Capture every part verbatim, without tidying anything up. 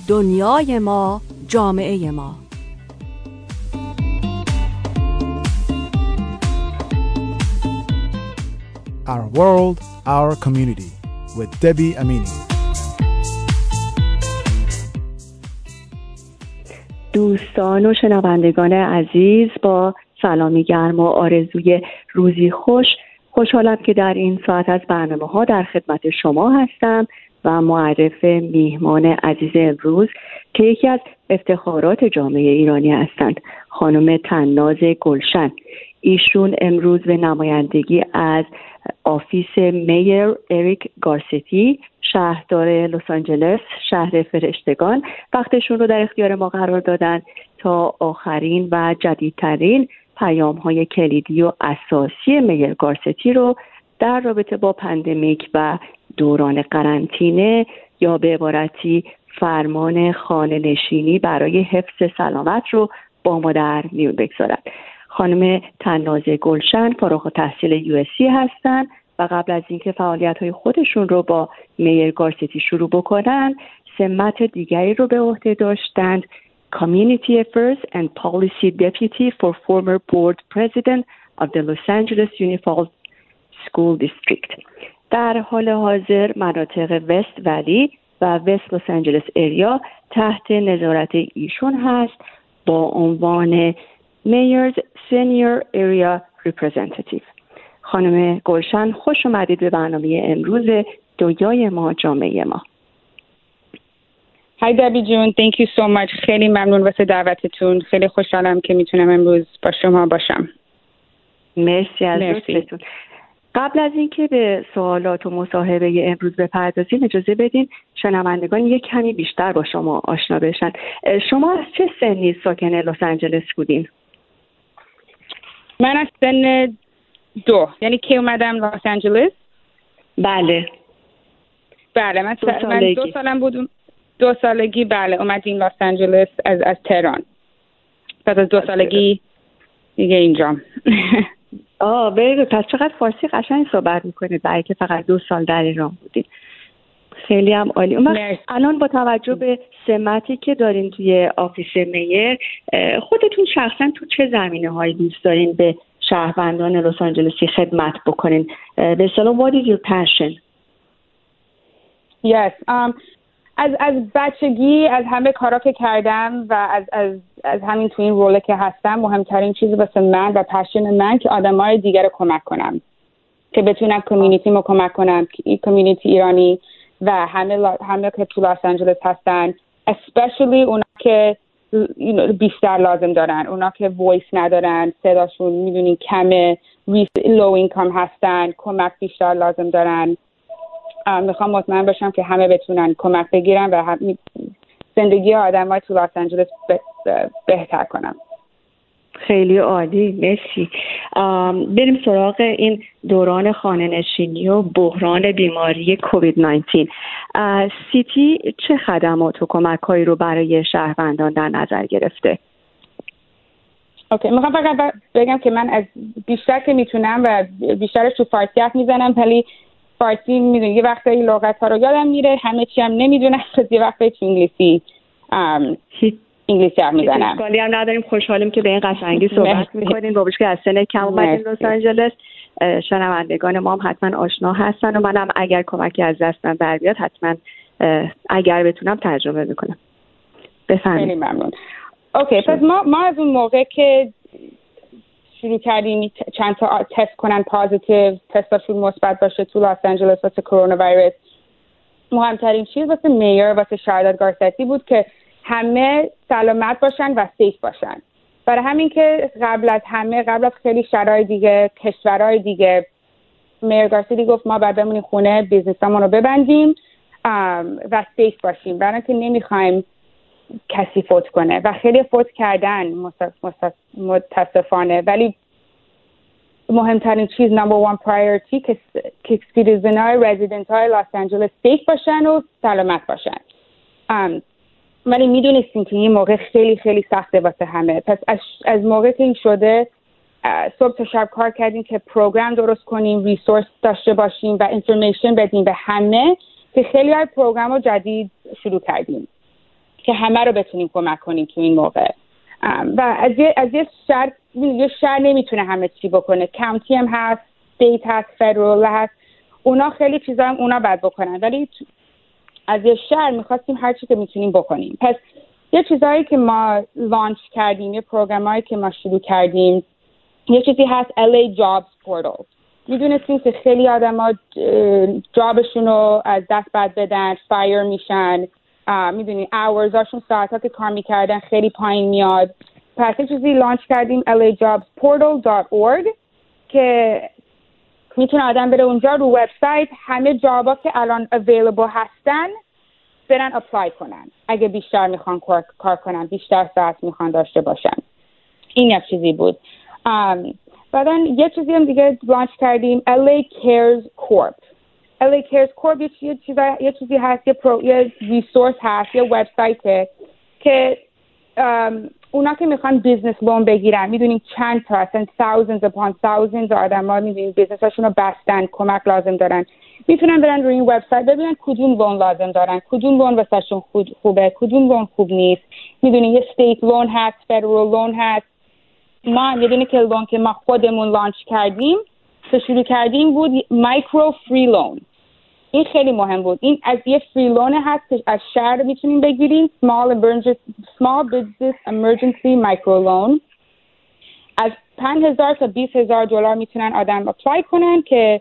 دنیای ما، جامعه ما. Our World, Our Community with Debbie Amini. دوستان و شنوندگان عزیز، با سلامی گرم و آرزوی روزی خوش، خوشحالم که در این ساعت از برنامه ها در خدمت شما هستم و معرف میهمان عزیز امروز که یکی از افتخارات جامعه ایرانی هستند، خانم طناز گلشن. ایشون امروز به نمایندگی از آفیس میر اریک گارستی، شهردار لس آنجلس، شهر فرشتگان، وقتشون رو در اختیار ما قرار دادن تا آخرین و جدیدترین پیام‌های کلیدی و اساسی میر گارستی رو در رابطه با پاندمیک و دوران قرنطینه یا به عبارتی فرمان خانه نشینی برای حفظ سلامت رو با ما در میون بگذارد. خانم طناز گلشن فارغ التحصیل یو اس سی هستند و قبل از اینکه فعالیت‌های خودشون رو با میر گارستی شروع بکنن، سمت دیگری رو به عهده داشتند: Community Affairs and Policy Deputy for former Board President of the Los Angeles Unified School District. در حال حاضر مناطق وست ولی و وست لس آنجلس اریا تحت نظارت ایشون هست با عنوان Mayor's Senior Area Representative. خانم گلشن، خوش اومدید به برنامه امروز دنیای ما، جامعه ما. Hi Debbie جون، thank you so much. خیلی ممنون واسه دعوتتون. خیلی خوشحالم که میتونم امروز با شما باشم. مرسی از لطفتون. قبل از اینکه به سوالات و مصاحبه امروز بپردازیم، اجازه بدین شنوندگان یک کمی بیشتر با شما آشنا بشن. شما از چه سنی ساکن لس آنجلس بودین؟ من از سن دو، یعنی که اومدم لس آنجلس. بله بله من, دو, من دو سالم بودم. دو سالگی بله اومدیم لس آنجلس از از تهران. پس از دو سالگی دیگه اینجام. آه بله، پس چقدر فارسی قشنگ صحبت میکنید برای که فقط دو سال در ایران بودید. خیلی هم عالی. اما الان با توجه به سمتی که دارین توی آفیس میر، خودتون شخصا تو چه زمینه هایی دوست دارین به شهروندان لس آنجلسی خدمت بکنین؟ به اصطلاح what is your passion؟ Yes. Um, از از بچگی از همه کارا که کردم و از از از همین تو این روله که هستم، مهمترین چیز واسه من و پشن من که آدمای دیگر رو کمک کنم، که بتونم کامیونیتی رو کمک کنم، کامیونیتی ایرانی و همه همه که تو لس آنجلس هستن، especially اونا که بیشتر لازم دارن، اونا که وایس ندارن، صداشون میدونین کمه، لو اینکام هستن، کمک بیشتر لازم دارن. میخوام مطمئن باشم که همه بتونن کمک بگیرن و هم زندگی آدمای تو لس آنجلس بهتر کنم. خیلی عالی، مرسی. بریم سراغ این دوران خانه نشینی و بحران بیماری کووید نوزده. سیتی چه خدمات و کمک‌هایی رو برای شهروندان در نظر گرفته؟ اوکی، میخوام فقط بگم که من از بیشتر که میتونم و بیشترش تو فارسی حرف میزنم، ولی فارسی میدونی یه وقتایی لغت‌ها رو یادم میره، همه چی هم نمیدونم، یه وقتی تو انگلیسی ام انگلیسی حرف میزنم. اشکالی هم نداریم، خوشحالیم که به این قشنگی صحبت میکنین. باباش که از سن کم اومدین لس آنجلس، شنوندگان ما هم حتما آشنا هستن و منم اگر کمکی از دستم بر بیاد حتما اگر بتونم ترجمه میکنم. بفرمایید. خیلی ممنون. اوکی، پس ما ما از اون موقع که شروع کردیم چند تا تست کنن پازیتیو، تستاشون مثبت باشه تو لس آنجلس واسه کرونا ویروس، مهمترین چیز واسه میر واسه شهردار گارستی بود که همه سلامت باشن و سیف باشن. برای همین که قبل از همه قبل از خیلی شهرهای دیگه، کشورهای دیگه، میر گارستی گفت ما باید بمونیم خونه، بیزنسامون رو ببندیم و سیف باشیم، برای اینکه نمیخوایم کسی فوت کنه و خیلی فوت کردن متاسفانه. ولی مهمترین چیز نمبر وان پرایورتی که که سیتیزن های رزیدنت های لس آنجلس سیف باشن و سلامت باشن. ولی میدونستیم که این موقع خیلی خیلی سخته واسه همه. پس از, از موقع که این شده صبح تا شب کار کردیم که پروگرام درست کنیم، ریسورس داشته باشیم و اینفورمیشن بدیم به همه، که خیلی های پروگرام رو جدید شروع کردیم که همه رو بتونیم کمک کنیم تو این موقع. و از یه از یه شهر یه شهر نمیتونه همه چی بکنه. کانتی هم هست، استیت هست، فدرال هست. اونا خیلی چیزا هم اونا باید بکنن، ولی از یه شهر میخواستیم هر چی که میتونیم بکنیم. پس یه چیزایی که ما لانچ کردیم، یه پروگرامایی که ما شروع کردیم، یه چیزی هست ال ای Jobs Portal. میدونستیم که خیلی آدما جابشون رو از دست بد بدن، فایر میشن، میدونی اورزاشون ساعتا که کار میکردن خیلی پایین میاد. پس یه چیزی لانچ کردیم ال ای Jobs Portal dot org که میتونه آدم بره اونجا رو وبسایت همه جابا که الان available هستن برن اپلای کنن اگه بیشتر میخوان کار, کار کنن، بیشتر ساعت میخوان داشته باشن. این یک چیزی بود. بعدن یه چیزی هم دیگه لانچ کردیم ال ای Cares Corp. ال ای Cares Corp یه چیزی یه چیزی هست، یه پرو یه ریسورس هست، یه وبسایته که اونا که میخوان بیزنس لون بگیرن، میدونیم چند تا اصلا thousands upon thousands آدما میدونیم بیزنسشون رو بستن، کمک لازم دارن، میتونن برن روی این وبسایت ببینن کدوم لون لازم دارن، کدوم لون واسهشون خوبه، کدوم لون خوب نیست. میدونیم یه استیت لون هست، فدرال لون هست. ما یه دونه که لون که ما خودمون لانچ کردیم که شروع کردیم بود مایکرو فری لون. این خیلی مهم بود. این از یه فری لون هست که از شهر میتونیم بگیریم، small emergency small business emergency micro loan. از پنج هزار تا بیست هزار دلار میتونن آدم اپلای کنن که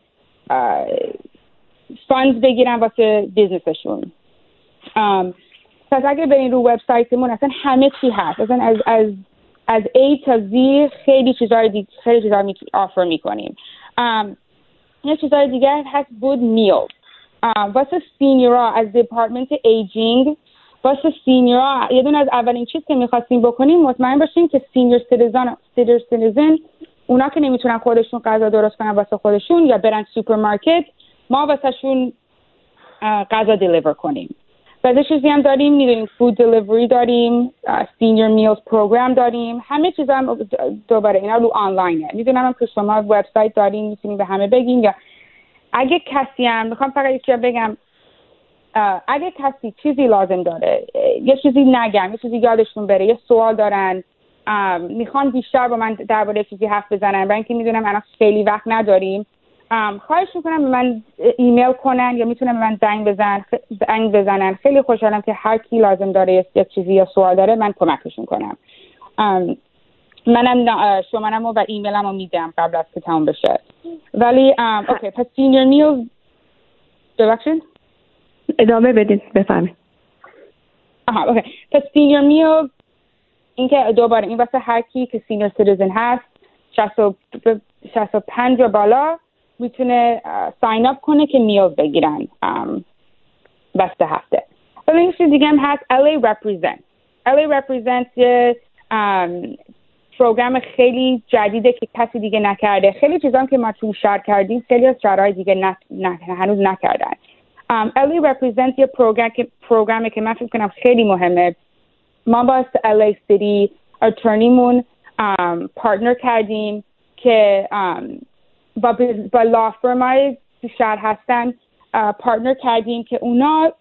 فاندز بگیرن واسه بیزنسشون. پس اگه برین رو وبسایتمون اصلا همه چی هست، اصلا از از از A تا Z خیلی چیزای دیگه خیلی چیزا می آفر میکنیم. یه چیزای دیگه هست بود میل. واسه سینیورا از دیپارتمنت ایجینگ، واسه سینیورا یه دونه از اولین چیز که میخواستیم بکنیم مطمئن باشیم که سینیر سیتیزن سینیر سیتیزن اونا که نمیتونن خودشون غذا درست کنن واسه خودشون یا برن سوپرمارکت، ما واسهشون غذا دیلیور کنیم. بعد چیزی هم داریم، میدونیم فود دیلیوری داریم، سینیر میلز پروگرام داریم، همه چیزا هم دوباره اینا رو آنلاینه. میدونم هم که شما وبسایت دارین، میتونیم به همه بگین. یا اگه کسی هم میخوام فقط یکی بگم، اگه کسی چیزی لازم داره، یه چیزی نگم، یه چیزی یادشون بره، یه سوال دارن، میخوان بیشتر با من درباره چیزی حرف بزنن، برای اینکه میدونم الان خیلی وقت نداریم، خواهش میکنم به من ایمیل کنن یا میتونم به من زنگ بزنن زنگ بزنن. خیلی خوشحالم که هر کی لازم داره یه چیزی یا سوال داره من کمکشون کنم. منم شماره‌مو و ایمیلمو میدم قبل از که تموم بشه. ولی اوکی، پس سینیر میل ببخشید ادامه بدین بفهمید. آها اوکی، پس سینیر میل این که دوباره این واسه هر کی که سینیر سیتیزن هست شصت و پنج و بالا میتونه ساین اپ کنه که میل بگیرن بسته هفته. ولی این چیز دیگه هم هست ال ای Represent. ال ای Represent یه پروگرام خیلی جدیده که کسی دیگه نکرده. خیلی چیزام که ما تو شهر کردیم خیلی از شهرهای دیگه نه, نه هنوز نکردن. ال ای Represent یه پروگرام که پروگرامی که من فکر کنم خیلی مهمه. ما با ال ای City اتورنیمون پارتنر کردیم که با با لا فرمای تو شهر هستن پارتنر کردیم که اونا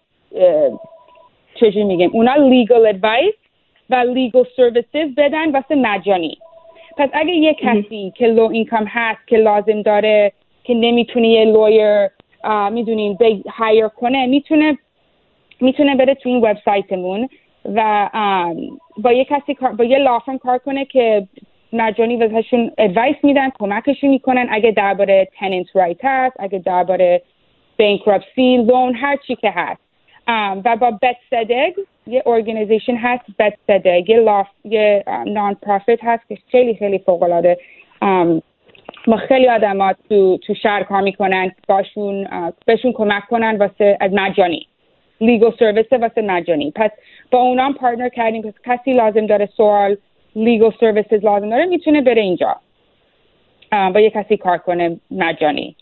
چجوری میگیم اونا لیگل ادوایس و لیگل سرویسز بدن واسه مجانی. پس اگه یه کسی که لو اینکام هست که لازم داره که نمیتونه یه لویر میدونین به هایر کنه، میتونه میتونه بره تو این وبسایتمون و با یه کسی با یه لا فرم کار کنه که مجانی واسهشون ادوایس میدن، کمکشون میکنن اگه درباره تننت رایت هست، اگه درباره بانکرپسی لون، هر چی که هست. و با بت صدق یه ارگانیزیشن هست، بت صدق یه لاف یه نان پروفیت هست که خیلی خیلی فوق العاده ما خیلی آدمات تو تو شهر کار میکنن، باشون بهشون کمک کنن واسه از مجانی لیگل سرویس واسه مجانی. پس با اونام پارتنر کردیم که کسی لازم داره سوال لیگل سرویسز لازم داره میتونه بره اینجا با یه کسی کار کنه مجانی.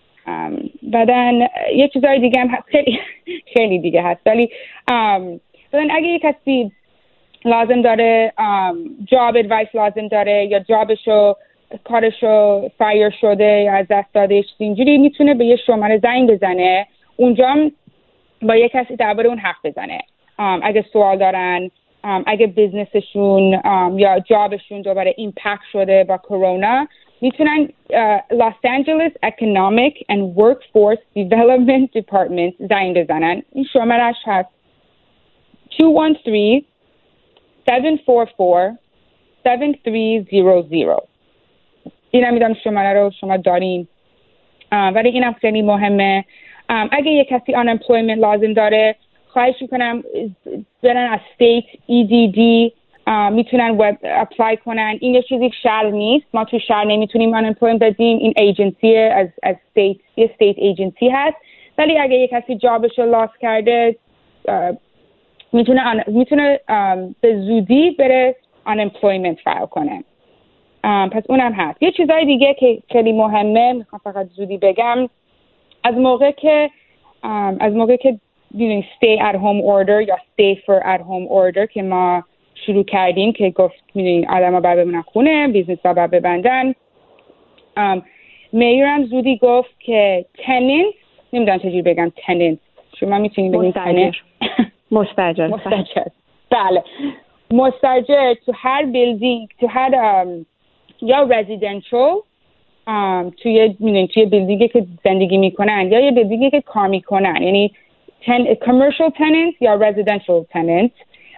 بعدن یه چیزای دیگه هم هست، خیلی خیلی دیگه هست، ولی بعدن اگه یه کسی لازم داره جاب ادوایس لازم داره یا جابشو کارشو فایر شده یا از دست داده اینجوری، میتونه به یه شماره زنگ بزنه، اونجا با یه کسی درباره اون حرف بزنه. اگه سوال دارن، اگه بیزنسشون یا جابشون دوباره ایمپکت شده با کرونا، میتونن لس آنجلس اکونومیک اند ورکفورس دیولپمنت دیپارتمنت زنگ بزنن. این شمارش هست دو یک سه هفت چهار چهار هفت سه صفر صفر. اینم میدونم شماره رو شما دارین، ولی اینم خیلی مهمه. اگه یک کسی unemployment لازم داره، خواهش میکنم برن از state ای دی دی میتونن وب اپلای کنن. این یه چیزی شهر نیست، ما تو شهر نمیتونیم unemployment بدیم، این ایجنسی از از state، یه state ایجنسی هست. ولی اگه یک کسی جابش رو لاس کرده میتونه میتونه به زودی بره unemployment فایل کنه. پس اونم هست. یه چیزای دیگه که خیلی مهمه، میخوام فقط زودی بگم، از موقع که از موقع که دیدین stay at home order یا stay for at home order که ما شروع کردیم که گفت میدونین آدما باید بمونن خونه، بیزنس ها باید ببندن، میرم زودی گفت که tenants، نمیدونم چجوری بگم tenants، شما میتونید بگین tenants، مستاجر. مستاجر بله، مستاجر تو هر بیلدینگ، تو هر یا رزیدنشال توی میدونین توی بیلدینگی که زندگی میکنن یا یه بیلدینگی که کار میکنن، یعنی ten, commercial tenants یا residential tenants،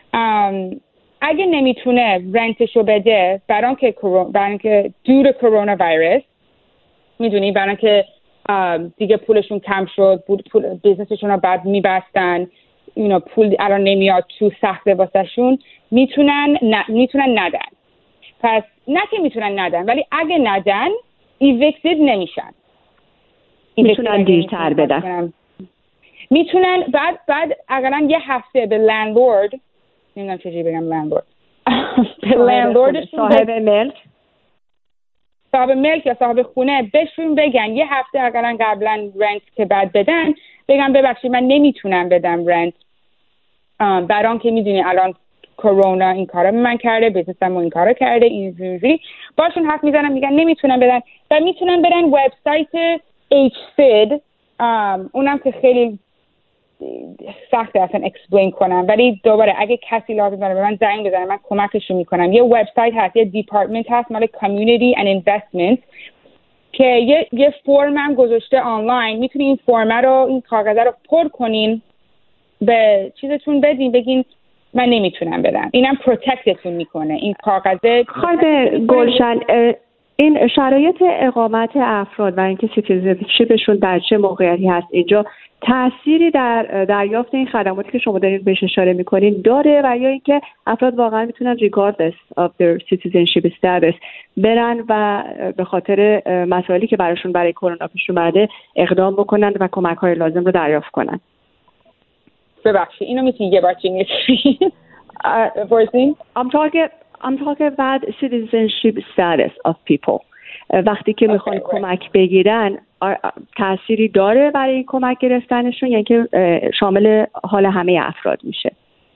اگه نمیتونه رنتشو بده برای که برای که دور کرونا ویروس، میدونی برای که دیگه پولشون کم شد، پول بیزنسشون رو بعد میبستن، اینا پول الان نمیاد تو، سخته واسهشون، میتونن ن... میتونن ندن. پس نه که میتونن ندن، ولی اگه ندن ایویکتد نمیشن، میتونن دیرتر بدن، میتونن بعد بعد اقلا یه هفته به لندلورد، نمیدونم چجوری بگم لندلورد، به لندلورد صاحب ملک صاحب ملک یا صاحب خونه بهشون بگن یه هفته اقلا قبلا رنت که بعد بدن، بگم ببخشید من نمیتونم بدم رنت، برام که میدونی الان کرونا این کارا من کرده، بیزنسم این کارا کرده، اینجوری باشون حرف میزنم، میگن نمیتونم بدن و میتونن برن وبسایت اچ سید، اونم که خیلی سخته اصلا اکسپلین کنم، ولی دوباره اگه کسی لازم داره به من زنگ بزنه من کمکشون میکنم. یه وبسایت هست، یه دیپارتمنت هست مال کامیونیتی اند اینوستمنت که یه یه فرم هم گذاشته آنلاین، میتونین این فرم رو، این کاغذ رو پر کنین، به چیزتون بدین، بگین من نمیتونم بدم، اینم پروتکتتون میکنه این کاغذ. خانم گلشن، این شرایط اقامت افراد و اینکه سیتیزنشیپشون در چه موقعیتی هست اینجا تأثیری در دریافت این خدماتی که شما دارین بهش اشاره میکنین داره، و یا اینکه افراد واقعا میتونن regardless of their citizenship status برن و به خاطر مسائلی که براشون برای کرونا پیش اومده اقدام بکنن و کمک‌های لازم رو دریافت کنن؟ ببخشید اینو میتونی یه بار چینگه بپرسین؟ I'm talking I'm talking about citizenship status of people. وقتی که میخوان okay, کمک right. بگیرن تأثیری داره برای این کمک گرفتنشون، یعنی که شامل حال همه افراد میشه؟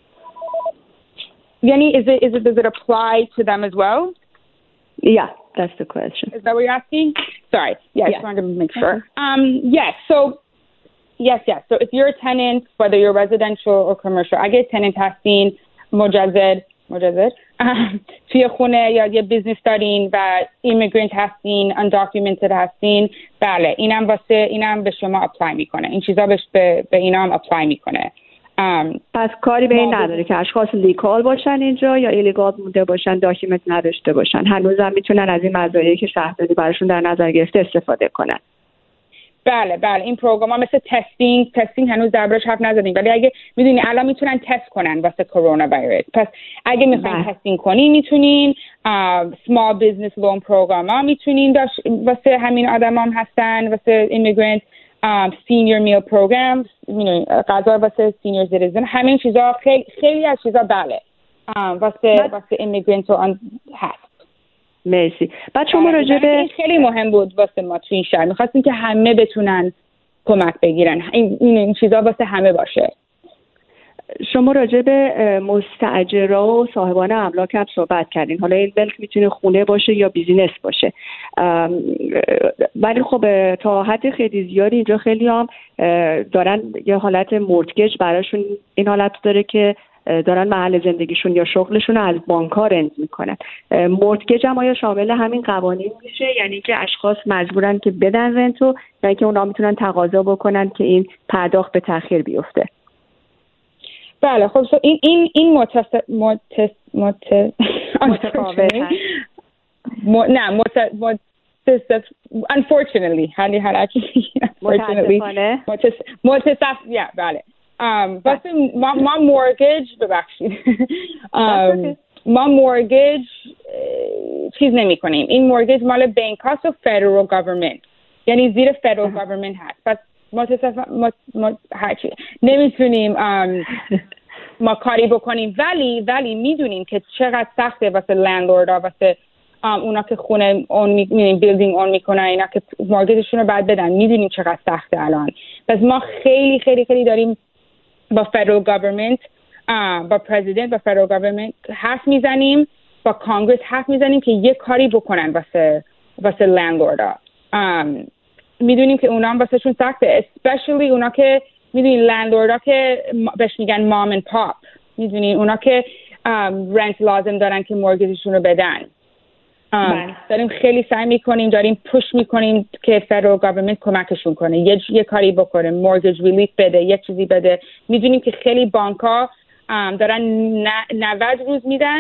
یعنی is it, is it, does it apply to them as well? Yeah, that's the question. Is that what you're asking? Sorry. Yeah, I yeah. just wanted to make sure. Um, yes, so yes, yes. So if you're a tenant, whether you're residential or commercial, اگه tenant هستین، مجازد مجازد توی خونه یا یه بیزنس دارین و ایمیگرنت هستین، undocumented هستین، بله اینم واسه اینم به شما اپلای میکنه، این چیزا به به اینا هم اپلای میکنه. پس کاری به این نداره که اشخاص لیگال باشن اینجا یا ایلیگال مونده باشن، داکیومنت نداشته باشن، هنوزم میتونن از این مزایایی که شهرداری براشون در نظر گرفته استفاده کنن. بله بله این پروگرام ها مثل تستینگ تستینگ هنوز دربارش حرف نزدیم، ولی اگه میدونی الان میتونن تست کنن واسه کرونا ویروس، پس اگه میخواین تستینگ کنین میتونین. سمال بیزنس لون پروگرام ها میتونین واسه همین آدم هم هستن، واسه ایمیگرنت. سینیور میل پروگرام، غذا واسه سینیور سیتیزن، همین چیزا خیلی خیلی از چیزا بله واسه واسه ایمیگرنت ها هست. مرسی. بعد شما راجع به خیلی مهم بود واسه ما تو این شهر، می‌خواستیم که همه بتونن کمک بگیرن، این این چیزا واسه همه باشه. شما راجع به مستاجرها و صاحبان املاک هم صحبت کردین. حالا این ملک میتونه خونه باشه یا بیزینس باشه، ولی خب تا حد خیلی زیادی اینجا خیلی هم دارن یه حالت مورتگیج براشون، این حالت داره که دارن محل زندگیشون یا شغلشون رو از بانک‌ها رنت میکنن. مورتگیج هم آیا شامل همین قوانین میشه؟ یعنی که اشخاص مجبورن که بدن رنتو، یعنی که اونا میتونن تقاضا بکنن که این پرداخت به تأخیر بیفته؟ بله خب این این این متص متص متص متفاوت نه متص unfortunately هلی هر unfortunately متصف یا بله واسه ما ما مورگیج ببخشید ما مورگیج چیز نمی کنیم. این مورگیج مال بانک هاست و فدرال گورنمنت، یعنی زیر فدرال گورنمنت هست. پس متصف ما ما هرچی نمیتونیم ما کاری بکنیم، ولی ولی میدونیم که چقدر سخته واسه لندلوردها، واسه اونا که خونه اون میبینیم بیلدینگ اون میکنن، اینا که مورگیجشون رو بعد بدن، میدونیم چقدر سخته الان. پس ما خیلی خیلی خیلی داریم با فدرال گورنمنت، با پرزیدنت، با فدرال گورنمنت حرف میزنیم، با کانگرس حرف میزنیم که یه کاری بکنن واسه واسه لندلوردها. میدونیم که اونا هم واسهشون سخته، especially اونا که میدونی لندلوردها که بهش میگن مام اند پاپ، میدونی اونا که رنت لازم دارن که مورگیجشون رو بدن. داریم خیلی سعی میکنیم، داریم پوش میکنیم که فدرال گورنمنت کمکشون کنه، یه یه کاری بکنه، مورگیج ریلیف بده، یه چیزی بده. میدونیم که خیلی بانک‌ها دارن نود روز میدن،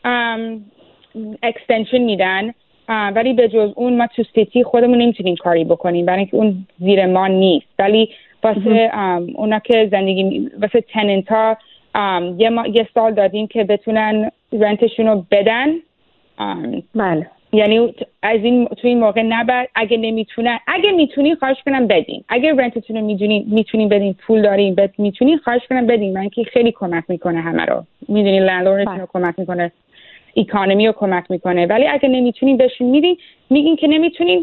اکستنشن میدن، ولی به جز اون ما تو سیتی خودمون نمیتونیم کاری بکنیم برای اینکه اون زیر ما نیست. ولی واسه اونا که زندگی واسه تننت ها یه, ما، یه سال دادیم که بتونن رنتشون رو بدن. بله. یعنی از این تو این موقع نبر، اگه نمیتونن، اگه میتونین خواهش کنم بدین، اگه رنتتون رو میدونین میتونین بدین، پول دارین بد میتونین خواهش کنم بدین، من که خیلی کمک میکنه همه رو. میدونین لندلوردتون رو کمک میکنه، اکانومی رو کمک میکنه. ولی اگه نمیتونین بشین میدین، میگین که نمیتونین.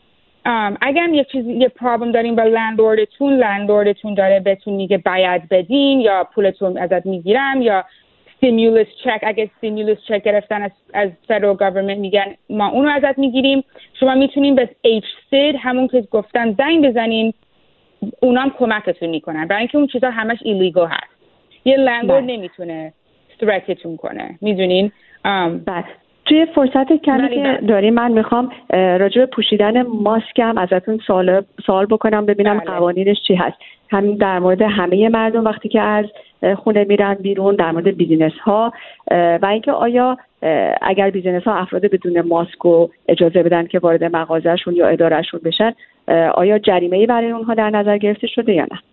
اگر یه چیزی یه پرابلم دارین با لندلوردتون، لندلوردتون داره بهتون میگه باید بدین یا پولتون ازت میگیرم، یا stimulus check، اگه stimulus check گرفتن از از فدرال گورنمنت میگن ما اونو ازت میگیریم، شما میتونین به اچ سی همون که گفتم زنگ بزنین، اونام کمکتون میکنن، برای اینکه اون چیزا همش ایلیگال هست. یه لندلورد نمیتونه ثرتتون کنه، میدونین. بله. توی فرصت کمی که داریم من میخوام راجع به پوشیدن ماسک هم ازتون سوال سوال بکنم، ببینم بله. قوانینش چی هست، همین در مورد همه مردم وقتی که از خونه میرن بیرون، در مورد بیزینس ها، و اینکه آیا اگر بیزینس ها افراد بدون ماسک رو اجازه بدن که وارد مغازهشون یا ادارهشون بشن، آیا جریمه‌ای برای اونها در نظر گرفته شده یا نه؟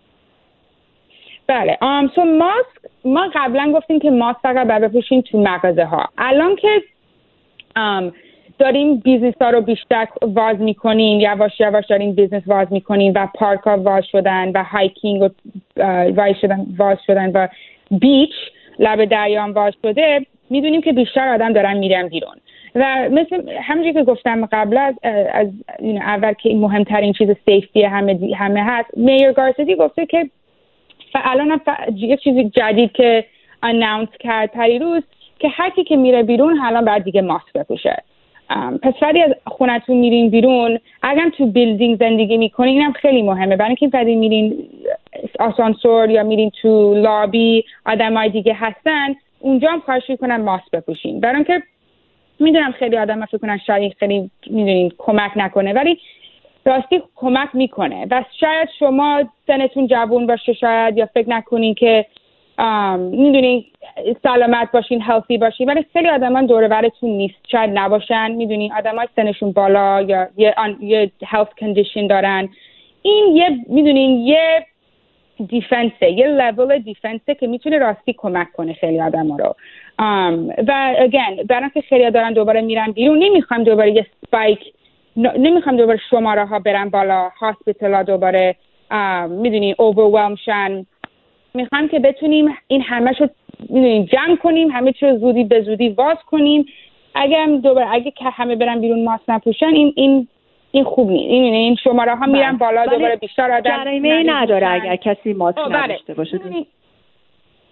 بله. ام سو ماسک، ما قبلا گفتیم که ماسک فقط باید بپوشیم تو مغازه ها. الان که ام داریم بیزنس ها رو بیشتر واز میکنیم، یواش یواش داریم بیزنس واز میکنیم و پارک ها واز شدن و هایکینگ و واز شدن واز شدن و بیچ لب دریا هم واز شده، میدونیم که بیشتر آدم دارن میرن بیرون. و مثل همونجوری که گفتم قبل از از اول که مهمترین چیز سیفتی همه همه هست، میور گارسدی گفته که الان یه چیزی جدید که اناونس کرد پریروز که هر کی که میره بیرون الان باید دیگه ماسک بپوشه. پس وقتی از خونتون میرین بیرون، اگر تو بیلدینگ زندگی میکنین، اینم خیلی مهمه، برای اینکه وقتی میرین آسانسور یا میرین تو لابی آدمای دیگه هستن، اونجا هم خواهش میکنن ماسک بپوشین، برای اینکه میدونم خیلی آدم فکر کنن شاید خیلی میدونین کمک نکنه، ولی راستی کمک میکنه. و شاید شما سنتون جوان باشه شاید، یا فکر نکنین که میدونین سلامت باشین، هلثی باشین، ولی خیلی آدمان دور و برتون نیست، شاید نباشن، میدونین آدمای سنشون بالا یا یه یه هلث کندیشن دارن. این یه میدونین یه دیفنسه، یه لول دیفنسه که میتونه راستی کمک کنه خیلی آدما رو. و اگین برای اینکه خیلی دارن دوباره میرن بیرون، نمیخوام دوباره یه اسپایک، نمیخوام دوباره شماره ها برن بالا، هاسپیتال ها دوباره میدونین اوورولم شن. میخوام که بتونیم این همه شو میدونین جمع کنیم، همه چی رو زودی به زودی واز کنیم. اگه دوباره اگه که همه برن بیرون ماسک نپوشن، این این این خوب نیست. این این شماره ها میرن بالا، دوباره بیشتر آدم جریمه‌ای نداره اگر کسی ماسک نداشته باشه.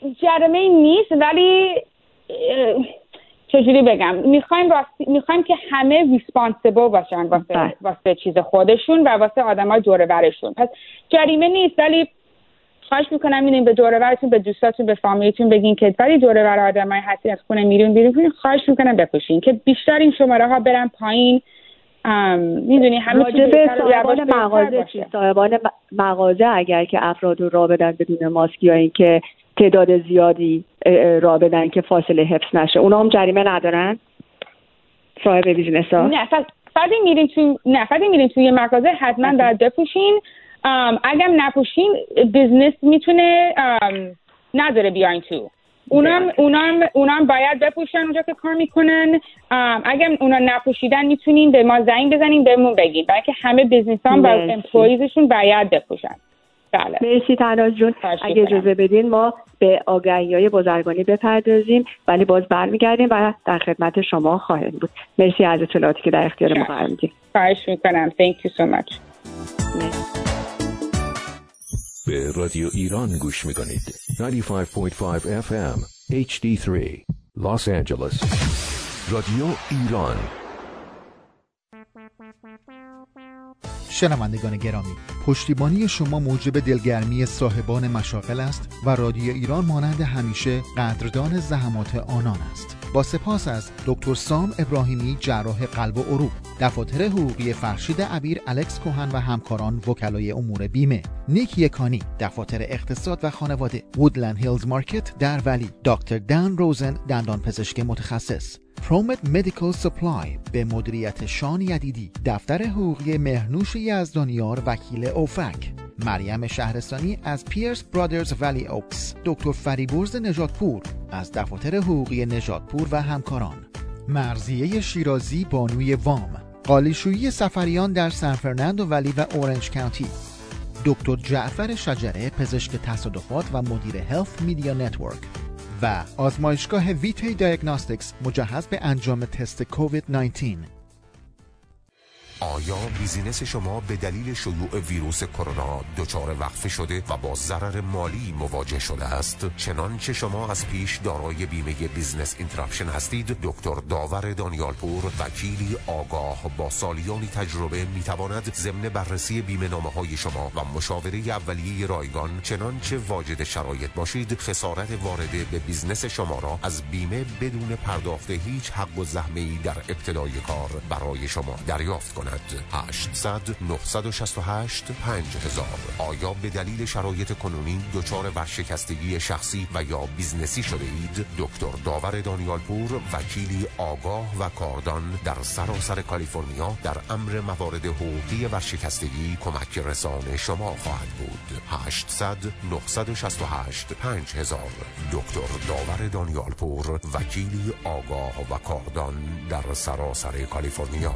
جریمه نیست، ولی چجوری بگم، میخوایم راستی میخوایم که همه ریسپانسیبل باشن واسه واسه چیز خودشون و واسه آدمای دور و برشون. پس جریمه نیست، ولی خواهش میکنم اینین به دور و برتون، به دوستاتون، به فامیلیتون بگین که ولی دور و بر آدمای هستی از خونه میرون بیرون، خواهش میکنم بپوشین که بیشتر این شماره ها برن پایین. میدونی همه چیز به صاحبان مغازه چی صاحبان مغازه اگر که افراد رو راه بدن بدون ماسک یا اینکه تعداد زیادی راه بدن که فاصله حفظ نشه، اونا هم جریمه ندارن صاحب بیزینس ها؟ نه فقط میرین تو نه فقط میرین توی مغازه حتما باید بپوشین. اگر نپوشین بیزنس میتونه نداره بیاین تو. اونام اونام اونام باید بپوشن اونجا که کار میکنن. اگر اونا نپوشیدن میتونین به ما زنگ بزنین بهمون بگین، برای که همه بیزنس‌ها و امپلویزشون باید بپوشن. بله. مرسی تناز جون. اگه اجازه بدین ما به آگهی‌های بازرگانی بپردازیم، ولی باز برمیگردیم و در خدمت شما خواهیم بود. مرسی از اطلاعاتی که در اختیار ما قرار میدید. خواهش میکنم. Thank you so much. به رادیو ایران گوش میکنید. نود و پنج ممیز پنج اف ام اچ دی سه Los Angeles. رادیو ایران. شنوندگان گرامی، پشتیبانی شما موجب دلگرمی صاحبان مشاغل است و رادیو ایران مانند همیشه قدردان زحمات آنان است. با سپاس از دکتر سام ابراهیمی، جراح قلب و عروق، دفاتر حقوقی فرشید عبیر، الکس کوهن و همکاران وکلای امور بیمه، نیک یکانی، دفاتر اقتصاد و خانواده، وودلند هیلز مارکت در ولی، دکتر دان روزن، دندان پزشک متخصص، پرومت مدیکال سپلای به مدیریت شان یدیدی، دفتر حقوقی مهرنوش یزدانیار، وکیل اوفک، مریم شهرستانی از پیرس برادرز ولی اوکس، دکتر فریبرز نژادپور از دفاتر حقوقی نژادپور و همکاران، مرضیه شیرازی بانوی وام، قالیشویی سفریان در سان فرناندو ولی و اورنج کانتی، دکتر جعفر شجره، پزشک تصادفات و مدیر هلت میدیا نتورک و آزمایشگاه ویتی دیاگنوستیکس مجهز به انجام تست کووید نوزده. آیا بیزینس شما به دلیل شیوع ویروس کرونا دچار وقفه شده و با ضرر مالی مواجه شده است؟ چنانچه شما از پیش دارای بیمه بیزنس اینتراپشن هستید، دکتر داور دانیالپور، وکیلی آگاه با سالیانی تجربه، میتواند ضمن بررسی بیمه نامه های شما و مشاوره اولیه رایگان چنانچه واجد شرایط باشید، خسارت وارده به بیزنس شما را از بیمه بدون پرداخت هیچ حق و زحمه‌ای در ابتدای کار برای شما دریافت کند. هشتصد نهصد و شصت و هشت پنج هزار. آیا به دلیل شرایط کنونی دچار ورشکستگی شخصی و یا بیزنسی شده اید؟ دکتر داور دانیالپور، وکیلی آگاه و کاردان در سراسر کالیفرنیا، در امر موارد حقوقی ورشکستگی کمک رسان شما خواهد بود. هشتصد نهصد و شصت و هشت پنج هزار. دکتر داور دانیالپور، وکیلی آگاه و کاردان در سراسر کالیفرنیا.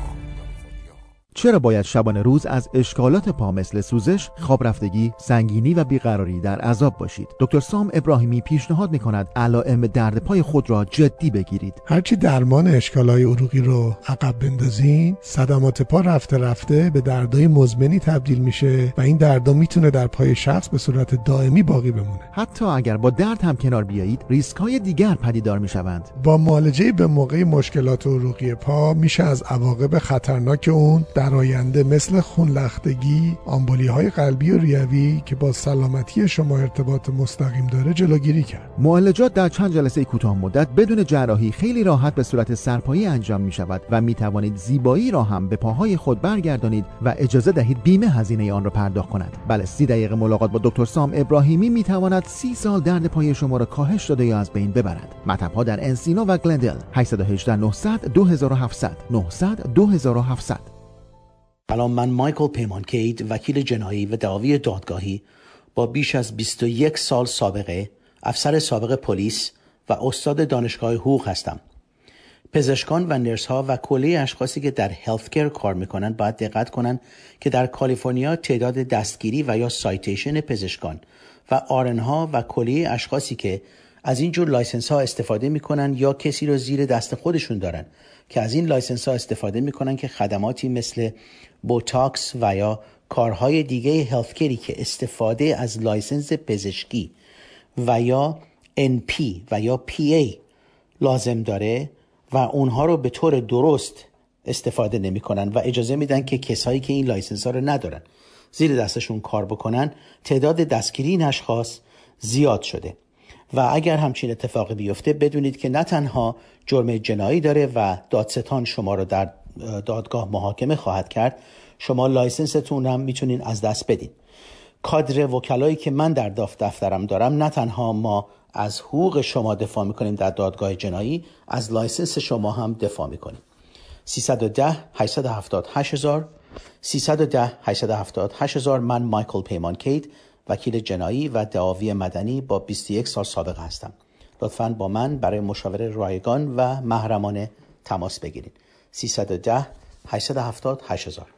چرا باید شبانه روز از اشکالات پا مثل سوزش، خواب رفتگی، سنگینی و بیقراری در عذاب باشید؟ دکتر سام ابراهیمی پیشنهاد می‌کند علائم درد پای خود را جدی بگیرید. هرچی درمان اشکالات عروقی رو عقب بندازین، صدمات پا رفته رفته به دردهای مزمنی تبدیل میشه و این دردا میتونه در پای شخص به صورت دائمی باقی بمونه. حتی اگر با درد هم کنار بیایید، ریسک‌های دیگر پدیدار میشوند. با معالجه به موقع مشکلات عروقی پا میشه از عواقب خطرناک اون در آینده مثل خونلختگی، آمبولی‌های قلبی و ریوی که با سلامتی شما ارتباط مستقیم داره جلوگیری کرد. معالجات در چند جلسه کوتاه مدت بدون جراحی خیلی راحت به صورت سرپایی انجام می شود و می توانید زیبایی را هم به پاهای خود برگردانید و اجازه دهید بیمه هزینه آن را پرداخت کند. بله، سی دقیقه ملاقات با دکتر سام ابراهیمی می تواند سی سال درد پای شما را کاهش داده یا از بین ببرد. مطب‌ها در انسینو و گلندل. هشت یک هشت نهصد دو هزار و هفتصد نهصد دو هزار و هفتصد. سلام، من مایکل پیمانکید، وکیل جنایی و دعاوی دادگاهی با بیش از بیست و یک سال سابقه، افسر سابق پلیس و استاد دانشگاه حقوق هستم. پزشکان و نرس ها و کلیه اشخاصی که در هلت کیر کار میکنن باید دقت کنن که در کالیفرنیا تعداد دستگیری و یا سایتیشن پزشکان و آرن ها و کلیه اشخاصی که از این جور لایسنس ها استفاده میکنن یا کسی رو زیر دست خودشون دارن که از این لایسنس ها استفاده میکنن که خدماتی مثل بوتاکس و یا کارهای دیگه هلت کیری که استفاده از لایسنس پزشکی و یا ان پی و یا پی ای لازم داره و اونها رو به طور درست استفاده نمی کنن و اجازه میدن که کسایی که این لایسنس ها رو ندارن زیر دستشون کار بکنن، تعداد دستگیری این اشخاص زیاد شده و اگر همچین اتفاقی بیفته بدونید که نه تنها جرم جنایی داره و دادستان شما رو در دادگاه محاکمه خواهد کرد، شما لایسنستون هم میتونین از دست بدین. کادر وکلایی که من در دفترم دارم، نه تنها ما از حقوق شما دفاع میکنیم در دادگاه جنایی، از لایسنس شما هم دفاع میکنیم. سیصد و ده هشتصد و هفتاد و هشت هزار سیصد و ده هشتصد و هفتاد و هشت هزار. من مایکل پیمان کید، وکیل جنایی و دعاوی مدنی با بیست و یک سال سابقه هستم. لطفاً با من برای مشاوره رایگان و محرمانه تماس بگیرید. سیصد و ده هشتصد و هفتاد و هشت هزار.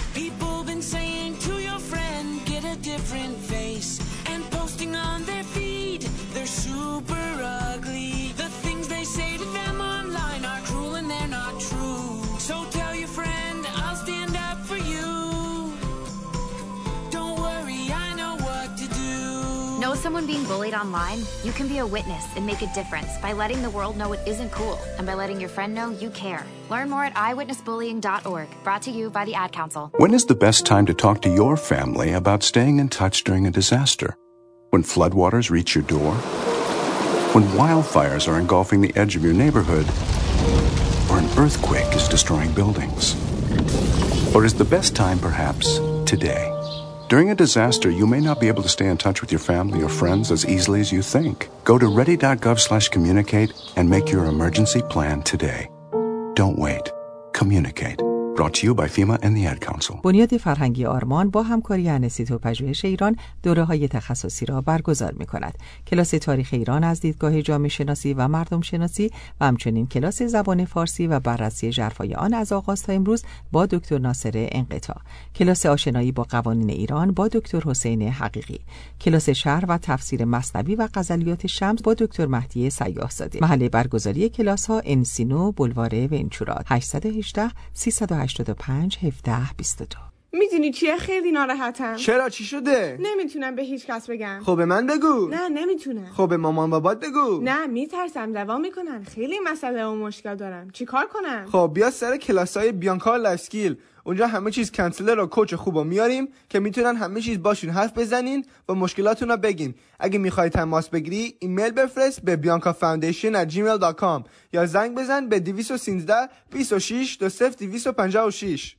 Someone being bullied online, you can be a witness and make a difference by letting the world know it isn't cool and by letting your friend know you care. Learn more at eyewitness bullying dot org, brought to you by the Ad Council. When is the best time to talk to your family about staying in touch during a disaster? When floodwaters reach your door? When wildfires are engulfing the edge of your neighborhood? Or an earthquake is destroying buildings? Or is the best time perhaps today? During a disaster, you may not be able to stay in touch with your family or friends as easily as you think. Go to ready dot gov slash communicate and make your emergency plan today. Don't wait. Communicate. Brought to you by FEMA and the Ad Council. بنیاد فرهنگی آرمان با همکاری انستیتو و پژوهش ایران دوره‌های تخصصی را برگزار می‌کند. کلاس تاریخ ایران از دیدگاه جامعه شناسی و مردم شناسی و همچنین کلاس زبان فارسی و بررسی ژرفای آن از آغاز تا امروز با دکتر ناصر انقطاع. کلاس آشنایی با قوانین ایران با دکتر حسین حقیقی. کلاس شرح و تفسیر مثنوی و غزلیات شمس با دکتر مهدی سیاح‌زاده. محل برگزاری کلاس‌ها انسینو بولوار ونچورا. هشت یک هشت سیصد و هشتاد و پنج هفده بیست و دو. میدونی چیه؟ خیلی ناراحتم. چرا؟ چی شده؟ نمیتونم به هیچ کس بگم. خب به من بگو. نه نمیتونم. خب به مامان بابات بگو. نه میترسم دعوا میکنن. خیلی مسئله و مشکل دارم. چیکار کنم؟ خب بیا سر کلاسای بیانکا لایف اسکیل. اونجا همه چیز کنسلر و کوچ خوبو میاریم که میتونن همه چیز باشون حرف بزنین و مشکلاتون رو بگین. اگه میخوای تماس بگیری ایمیل بفرست به bianca foundation at gmail dot com یا زنگ بزن به دویست و سیزده بیست و شش دو صفر دویست و پنجاه و شش.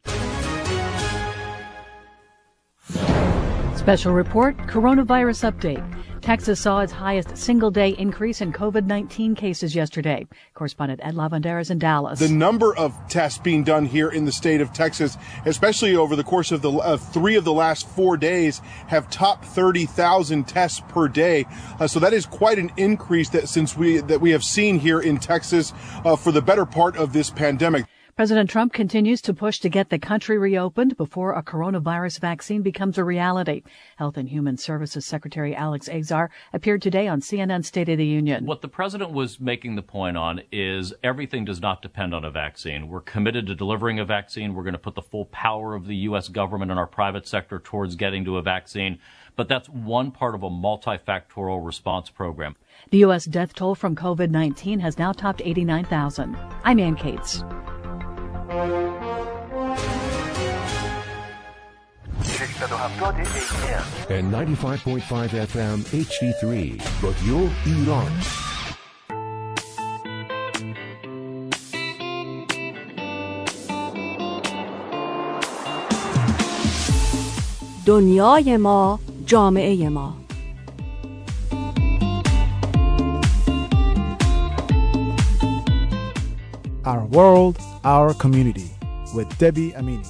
Special report, coronavirus update. Texas saw its highest single-day increase in COVID nineteen cases yesterday. Correspondent Ed Lavanderas in Dallas. The number of tests being done here in the state of Texas, especially over the course of the uh, three of the last four days, have topped thirty thousand tests per day. Uh, so that is quite an increase that since we that we have seen here in Texas uh, for the better part of this pandemic. President Trump continues to push to get the country reopened before a coronavirus vaccine becomes a reality. Health and Human Services Secretary Alex Azar appeared today on C N N's State of the Union. What the president was making the point on is everything does not depend on a vaccine. We're committed to delivering a vaccine. We're going to put the full power of the U S government and our private sector towards getting to a vaccine. But that's one part of a multifactorial response program. The U S death toll from COVID nineteen has now topped eighty-nine thousand. I'm Ann Cates. And ninety-five point five F M H D three رادیو ایران. دنیای ما، جامعه ما. Our world, our community with Debbie Amini.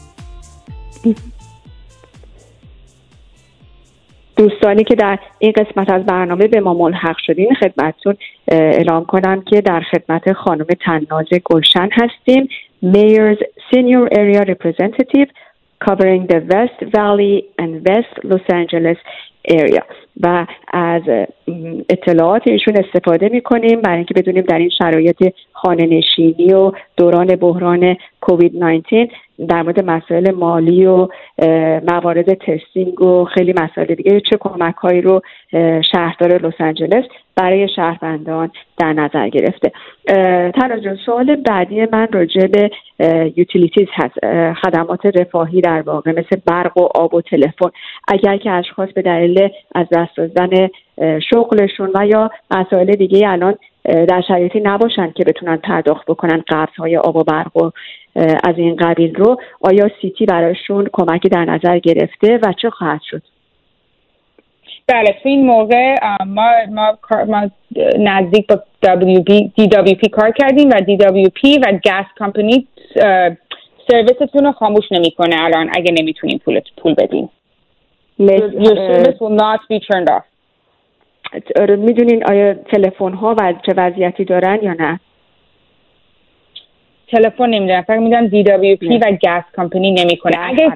دوستانی که در این قسمت از برنامه به ما ملحق شدین خدمتتون اعلام کنم که در خدمت خانم طناز گلشن هستیم، Mayor's Senior Area Representative covering the West Valley and West Los Angeles area. و از اطلاعات ایشون استفاده میکنیم برای اینکه بدونیم در این شرایط خانه نشینی و دوران بحران کووید نوزده در مورد مسائل مالی و موارد تستینگ و خیلی مسائل دیگه چه کمک‌هایی رو شهردار لس آنجلس برای شهروندان در نظر گرفته. تنها جان، سوال بعدی من راجع به یوتیلیتیز هست، خدمات رفاهی در واقع مثل برق و آب و تلفن. اگر که اشخاص به دلیل از دست دادن شغلشون و یا مسائل دیگه الان در شرایطی نباشن که بتونن پرداخت بکنن قرض‌های آب و برق و از این قبیل رو، آیا سیتی برایشون کمکی در نظر گرفته و چه خواهد شد؟ بله، تو این موقع ما ما, ما نزدیک با دی دبلیو پی کار کردیم و دی دبلیو پی و گاز کمپانی سرویستون رو خاموش نمیکنه الان اگه نمیتونیم پول پول بدین. Your service will not be turned off. میدونین آیا تلفن ها و چه وضعیتی دارن یا نه؟ تلفن نمیدونم، فقط میدونم دی دبلیو پی و گاز کمپانی نمیکنه. اگه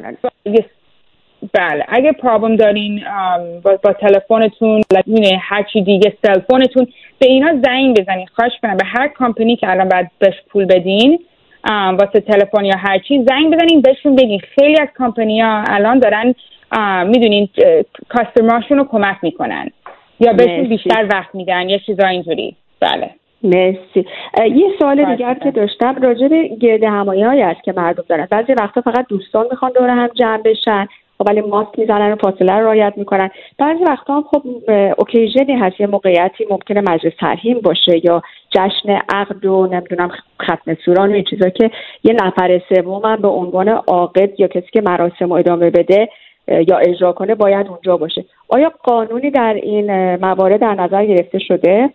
بله اگه پرابلم دارین با, با تلفنتون، میدونین هر چی دیگه، سلفونتون، به اینا زنگ بزنین. خواهش کنم به هر کمپانی که الان باید بهش پول بدین واسه تلفن یا هر چی زنگ بزنین بهشون بگین. خیلی از کمپانی‌ها الان دارن میدونین کاستمرشون رو کمک میکنن یا بهشون بیشتر وقت میدن یا چیزا اینجوری. بله مرسی. یه سوال دیگر که داشتم راجع به گرد همایی است که مردم دارن. بعضی وقتا فقط دوستان میخوان دور هم جمع بشن ولی ماسک میزنن و فاصله رو رعایت میکنن. بعضی وقتا هم خب اوکیژنی هست، یه موقعیتی ممکنه مجلس ترحیم باشه یا جشن عقد و نمیدونم ختم سوران و این چیزا که یه نفر سوم هم به عنوان عاقد یا کسی که مراسم رو ادامه بده یا اجرا کنه باید اونجا باشه. آیا قانونی در این موارد در نظر گرفته شده؟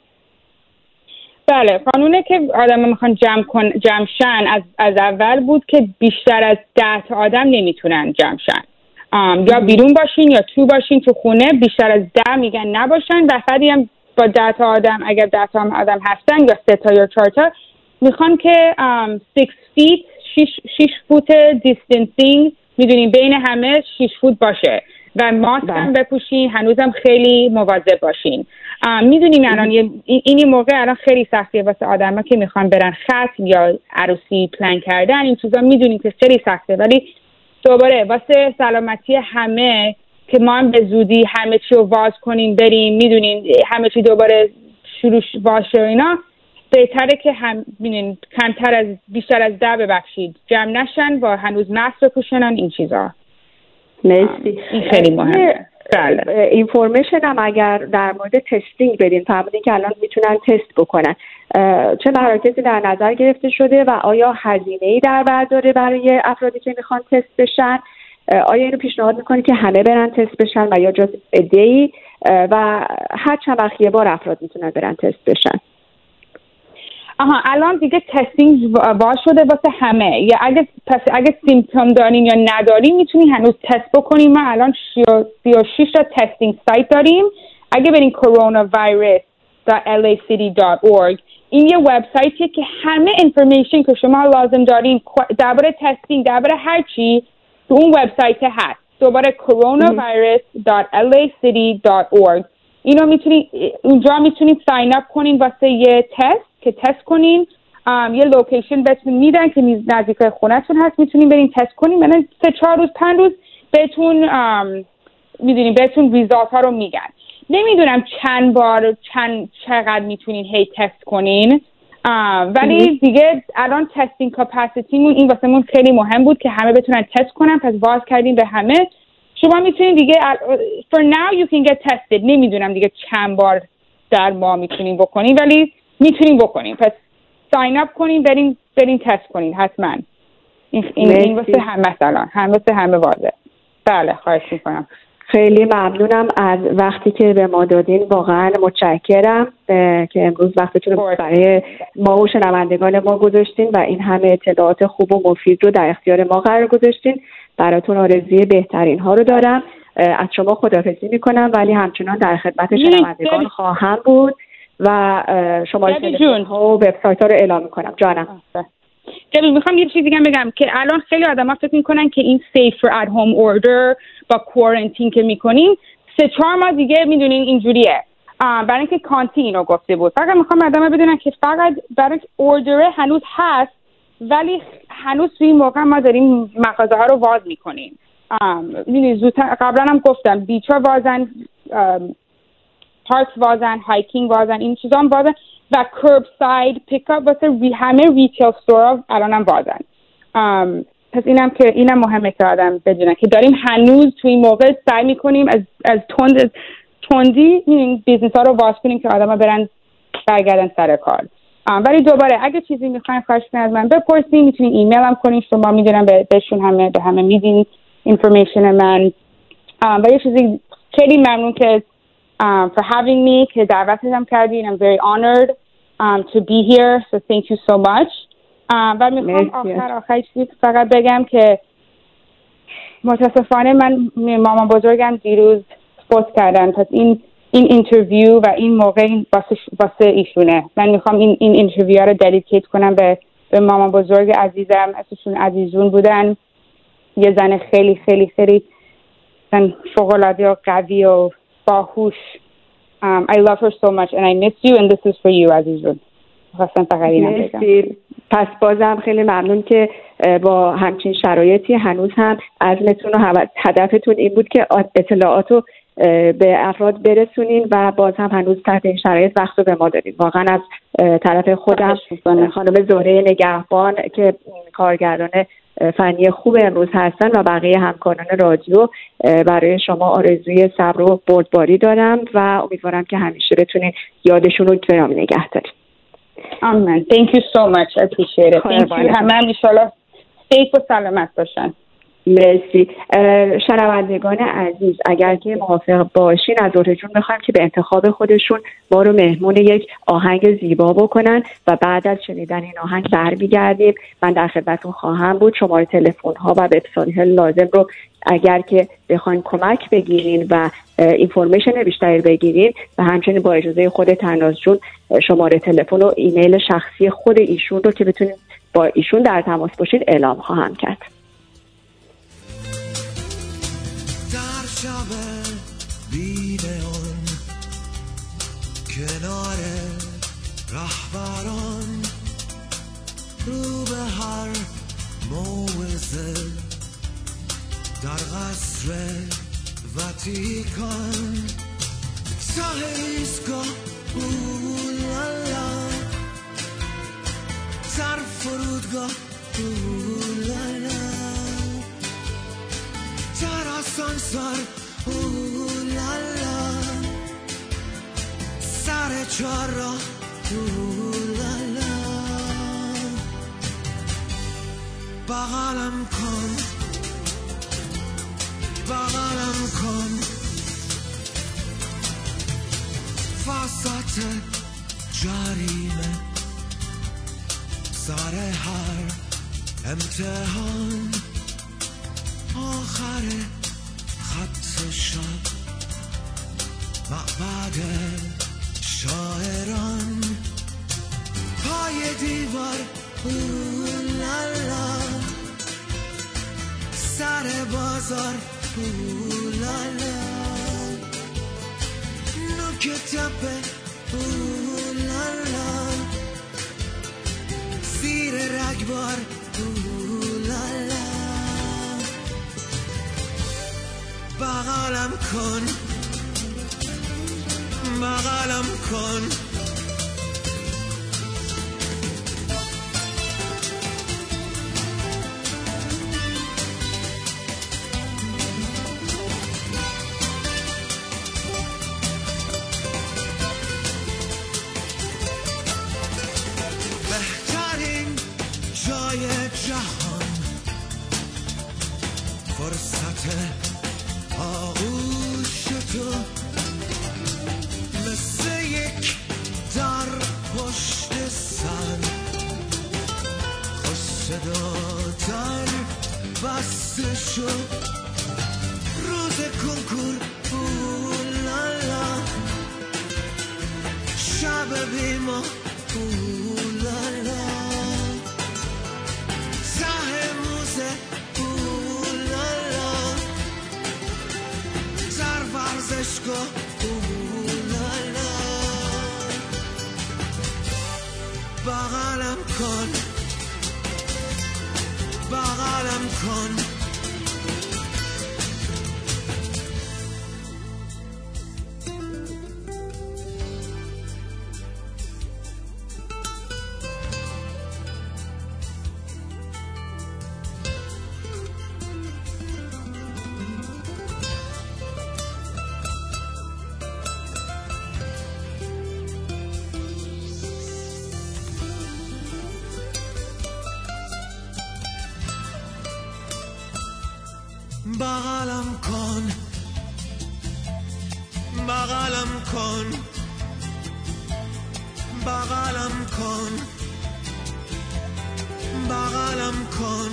بله، قانونه که آدم میخوان جمع کن جمع شن از از اول بود که بیشتر از ده تا آدم نمیتونن جمع شن. یا بیرون باشین یا تو باشین تو خونه، بیشتر از ده میگن نباشن. و بعدی هم با ده تا آدم، اگر ده تا آدم هستن یا سه تا یا چهار تا، میخوان که six feet شش فوت دیستنسینگ میدونین بین همه شش فوت باشه و ماسک هم بپوشین. هنوزم خیلی مواظب باشین. میدونیم الان این موقع الان خیلی سختیه واسه آدما که میخوان برن ختم یا عروسی پلان کردن، این چیزا میدونیم که خیلی سخته، ولی دوباره واسه سلامتی همه که ما هم به زودی همه چی رو واز کنیم بریم، میدونین همه چی دوباره شروع باشه اینا، بهتره که هم ببینین کمتر از بیشتر از ده ببخشید جمع نشن و هنوز ماسک بپوشنن این چیزا. مرسی. این خیلی مهمه. بله. اینفورمیشن هم اگر در مورد تستینگ بدین، فهمیدین که الان میتونن تست بکنن، چه مراکزی در نظر گرفته شده و آیا هزینه‌ای در بر داره برای افرادی که میخوان تست بشن؟ آیا اینو پیشنهاد میکنید که همه برن تست بشن و یا جز عده‌ای و هر چند وقت یه بار افراد میتونن برن تست بشن؟ آها، الان دیگه تستینگ باز شده واسه همه. یا اگه پس اگه سیمپتوم دارین یا ندارین میتونین هنوز تست بکنین. ما الان سی و شش تا تستینگ سایت داریم. اگه برین coronavirus dot l a city dot org، این یه وبسایتیه که همه انفورمیشن که شما لازم دارین درباره تستینگ، درباره هر چی تو اون وبسایت هست. دوباره coronavirus dot l a city dot org. اینو میتونین اونجا میتونین ساین اپ کنین واسه یه تست که تست کنین. یه لوکیشن بهتون میدن که نزدیک خونه‌تون هست، میتونین برین تست کنین. یعنی سه چهار روز پنج روز بهتون میدونین بهتون ریزالت ها رو میگن. نمیدونم چند بار چند چقدر میتونین هی تست کنین، ولی دیگه الان تستینگ کاپاسیتیمون این واسمون خیلی مهم بود که همه بتونن تست کنن، پس باز کردیم به همه. شما میتونین دیگه for now you can get tested. نمیدونم دیگه چند بار در ماه میتونین بکنین، ولی میتونین بکنین. پس ساین اپ کنین، برین برین تست کنین حتما. این این واسه همه مثلا هم واسه همه واضحه. بله، خواهش میکنم. خیلی ممنونم از وقتی که به ما دادین، واقعا متشکرم که امروز وقتتون رو برای ما و شنوندگان ما گذاشتین و این همه اطلاعات خوب و مفید رو در اختیار ما قرار گذاشتین. براتون آرزوی بهترین ها رو دارم. از شما خداحافظی میکنم، ولی همچنان در خدمت شنوندگان خواهم بود و شماره تلفن ها و وبسایت ها رو اعلام میکنم. جانم جبیل، میخوام یه چیزی دیگه بگم که الان خیلی آدما فکر میکنن که این safe for at home order با کوارنتین که میکنیم سه چهار ماه دیگه میدونین اینجوریه. برای اینکه کانتی اینو گفته بود. فقط میخوام آدما بدونن که فقط برای اوردر هنوز هست ولی هنوز توی این موقع ما داریم مغازه ها رو باز میکنیم. میدونی زودتر قبلا هم گفتم بیچا بازن، پارک بازن، هایکینگ بازن، این چیزا هم بازن و کرب ساید پیک اپ واسه ری همه ریتیل استورا الانم بازن. پس اینم که اینم مهمه که آدم بدونه که داریم هنوز توی این موقع سعی میکنیم از از تند تندی این بیزنس ها رو باز کنیم که آدما برن برگردن سر کار. ولی دوباره اگه چیزی میخواین خواهش کنین از من بپرسین، میتونین ایمیل هم کنین، شما میدونم به بهشون همه به همه میدین اینفورمیشن من. و یه چیزی خیلی ممنون که um, for having me که دعوتم کردین. I'm very honored um, to be here, so thank you so much. um, و میخوام آخر آخر چیزی فقط بگم که متاسفانه من مامان بزرگم دیروز فوت کردن، پس این این اینترویو و این موقع واسه واسه ایشونه. من میخوام این این اینترویو رو ددیکیت کنم به به مامان بزرگ عزیزم. ازشون عزیزون بودن، یه زن خیلی خیلی خیلی زن فوق‌العاده و قوی و باهوش. um, I love her so much and I miss you and this is for you عزیزون. خواستم فقط اینم بگم. پس بازم خیلی ممنون که با همچین شرایطی هنوز هم عزمتون و هدفتون این بود که اطلاعات رو به افراد برسونین و باز هم هنوز تحت این شرایط وقت رو به ما دادین. واقعا از طرف خودم خانم زهره نگهبان که کارگردان فنی خوب امروز هستن و بقیه همکاران رادیو برای شما آرزوی صبر و بردباری دارم و امیدوارم که همیشه بتونین یادشون رو گرامی نگه دارین. آمین. Thank you so much. I appreciate it. Thank you. همه هم انشالله سیف و سلامت باشن. مرسی. شنوندگان عزیز اگر که موافق باشین از زهره جون میخوایم که به انتخاب خودشون ما رو مهمون یک آهنگ زیبا بکنن و بعد از شنیدن این آهنگ برمیگردیم. من در خدمتتون خواهم بود. شماره تلفن ها و وبسایت لازم رو اگر که بخواین کمک بگیرین و اینفورمیشن بیشتری بگیرین و همچنین با اجازه خود تناز جون شماره تلفن و ایمیل شخصی خود ایشون رو که بتونین با ایشون در تماس باشید اعلام خواهم کرد. در شب بیدهان کنار رهبران رو به هر موعظه در قصر واتیکان ته ایستگاه اولالا در فرودگاه اولالا در آسانسور اولالا سر چهارراه اولالا بغلم کن بغلم کن وسط جریمه سر هر امتحان آخر خط شب معبد شاعران پای دیوار اولالا سر بازار اولالا نوک تپه اولالا زیر رگبار اولالا بغلم کن بغلم کن بهترین جای جهان فرصت آغوش تو مثل یک در پشت سر خوش صداتر بسته شد روز کنکور اولالا شب بیما اولالا ته موزه اولالا عشقا اولالا بغلم کن بغلم کن بغلم کن بغلم کن بغلم کن بغلم کن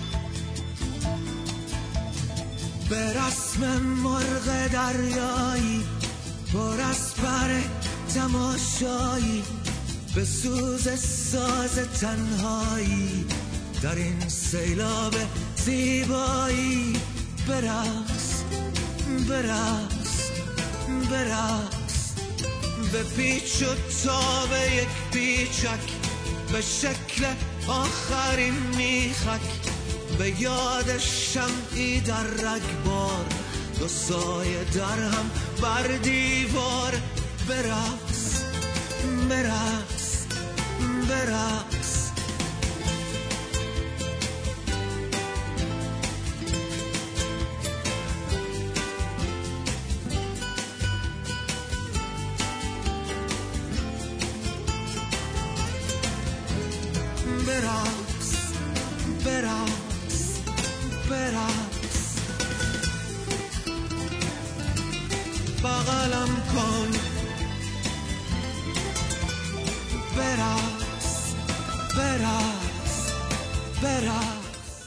به رسم مرغ دریایی پر از پر تماشایی به سوز ساز تنهایی در این سیلاب زیبایی برقص برقص برقص به پیچ و تاب یک پیچک به شکل آخرین میخک به یاد شمعی در رگبار دو سایه در هم بر دیوار برقص برقص برقص برقص برقص برقص بغلم کن برقص برقص برقص.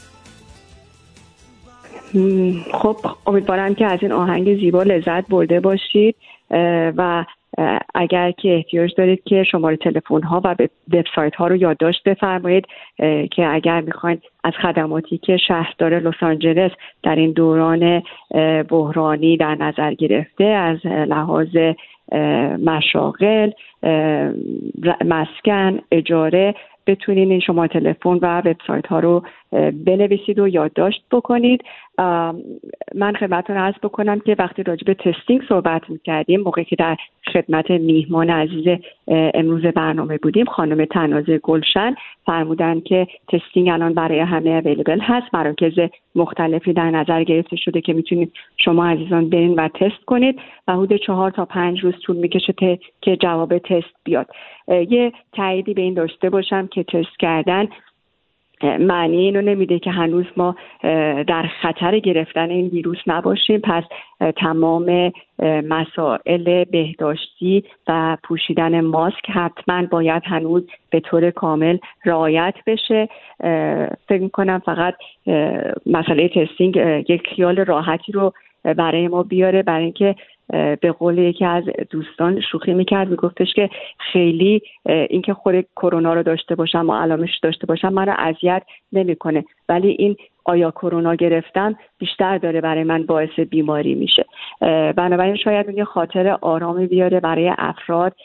خب امیدوارم که از این آهنگ زیبا لذت برده باشید و اگر که احتیاج دارید که شماره تلفن ها و وبسایت ها رو یادداشت بفرمایید که اگر میخواین از خدماتی که شهردار لس آنجلس در این دوران بحرانی در نظر گرفته از لحاظ مشاغل، مسکن، اجاره، بتونین این شما تلفن و وبسایت ها رو بنویسید و یادداشت بکنید. من خدمتتون عرض بکنم که وقتی راجع به تستینگ صحبت می‌کردیم، موقعی که در خدمت میهمان عزیز امروز برنامه بودیم، خانم تنازه گلشن فرمودن که تستینگ الان برای همه اویلیبل هست، مراکز مختلفی در نظر گرفته شده که میتونید شما عزیزان برین و تست کنید و حدود چهار تا پنج روز طول میکشه ت... که جواب تست بیاد. یه تاییدی به این داشته باشم که تست کردن معنی اینو نمیده که هنوز ما در خطر گرفتن این ویروس نباشیم، پس تمام مسائل بهداشتی و پوشیدن ماسک حتما باید هنوز به طور کامل رعایت بشه. فکر میکنم فقط مسئله تستینگ یک خیال راحتی رو برای ما بیاره، برای اینکه به قول یکی از دوستان شوخی میکرد، میگفتش که خیلی اینکه خود کرونا رو داشته باشم و علامش داشته باشم من رو اذیت نمیکنه، ولی این آیا کرونا گرفتم بیشتر داره برای من باعث بیماری میشه. بنابراین شاید اون یه خاطر آرامی بیاره برای افراد،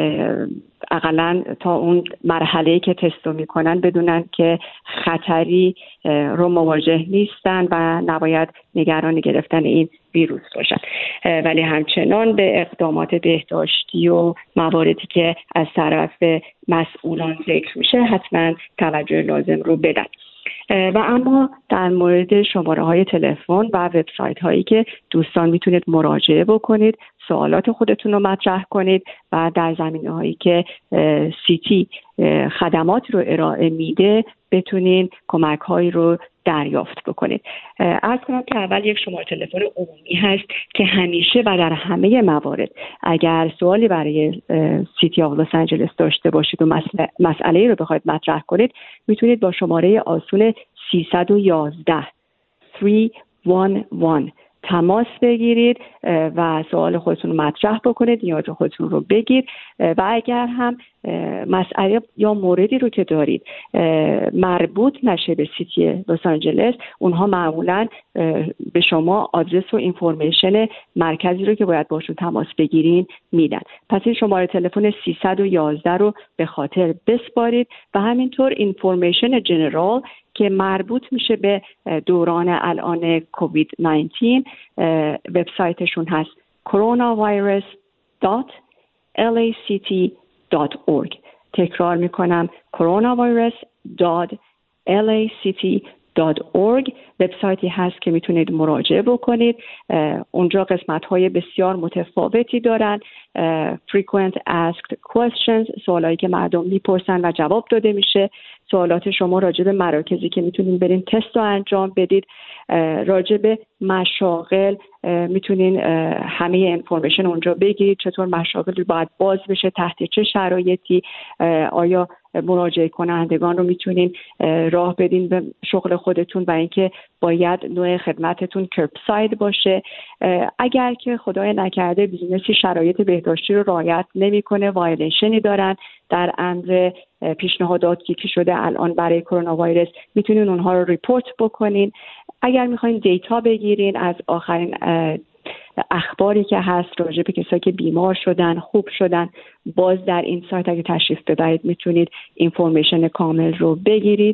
اقلا تا اون مرحله‌ای که تستو میکنن بدونن که خطری رو مواجه نیستن و نباید نگران گرفتن این ویروس باشن. ولی همچنان به اقدامات بهداشتی و مواردی که از طرف مسئولان ذکر میشه حتما توجه لازم رو بدن. و اما در مورد شماره های تلفن و وبسایت هایی که دوستان میتونید مراجعه بکنید، سوالات خودتون رو مطرح کنید و در زمینه هایی که سیتی خدمات رو ارائه میده بتونین کمک هایی رو دریافت بکنید. عرض کنم که اول یک شماره تلفن عمومی هست که همیشه و در همه موارد اگر سوالی برای سیتی آف لس آنجلس داشته باشید و مسئله, مسئله رو بخواید مطرح کنید، میتونید با شماره آسون سیصد و یازده سیصد و یازده تماس بگیرید و سوال خودتون رو مطرح بکنید، نیاز خودتون رو بگید و اگر هم مسئله یا موردی رو که دارید مربوط نشه به سیتی لس آنجلس، اونها معمولاً به شما آدرس و اینفورمیشن مرکزی رو که باید باشون تماس بگیرین میدن. پس این شماره تلفن سیصد و یازده رو به خاطر بسپارید و همینطور اینفورمیشن جنرال که مربوط میشه به دوران الان کووید نوزده، وبسایتشون هست coronavirus dot l a c t dot org. تکرار میکنم coronavirus dot l a c t dot org. وبسایتی هست که میتونید مراجعه بکنید. اونجا قسمت های بسیار متفاوتی دارن. frequent asked questions، سوالایی که مردم میپرسن و جواب داده میشه. سوالات شما راجع به مراکزی که میتونین برین تست رو انجام بدید، راجع به مشاغل میتونین همه انفورمیشن اونجا بگیرید، چطور مشاغل باید باز بشه، تحت چه شرایطی، آیا مراجعه کنندگان رو میتونین راه بدین به شغل خودتون و اینکه باید نوع خدمتتون کربساید باشه. اگر که خدای نکرده بیزنسی شرایط بهداشتی رو رعایت نمیکنه، وایلیشنی دارن در امر پیشنهاداتی که شده الان برای کرونا ویروس، میتونین اونها رو ریپورت بکنین. اگر میخواین دیتا بگیرین از آخرین اخباری که هست راجع به کسایی که بیمار شدن، خوب شدن، باز در این سایت اگه تشریف ببرید میتونید اینفورمیشن کامل رو بگیرید.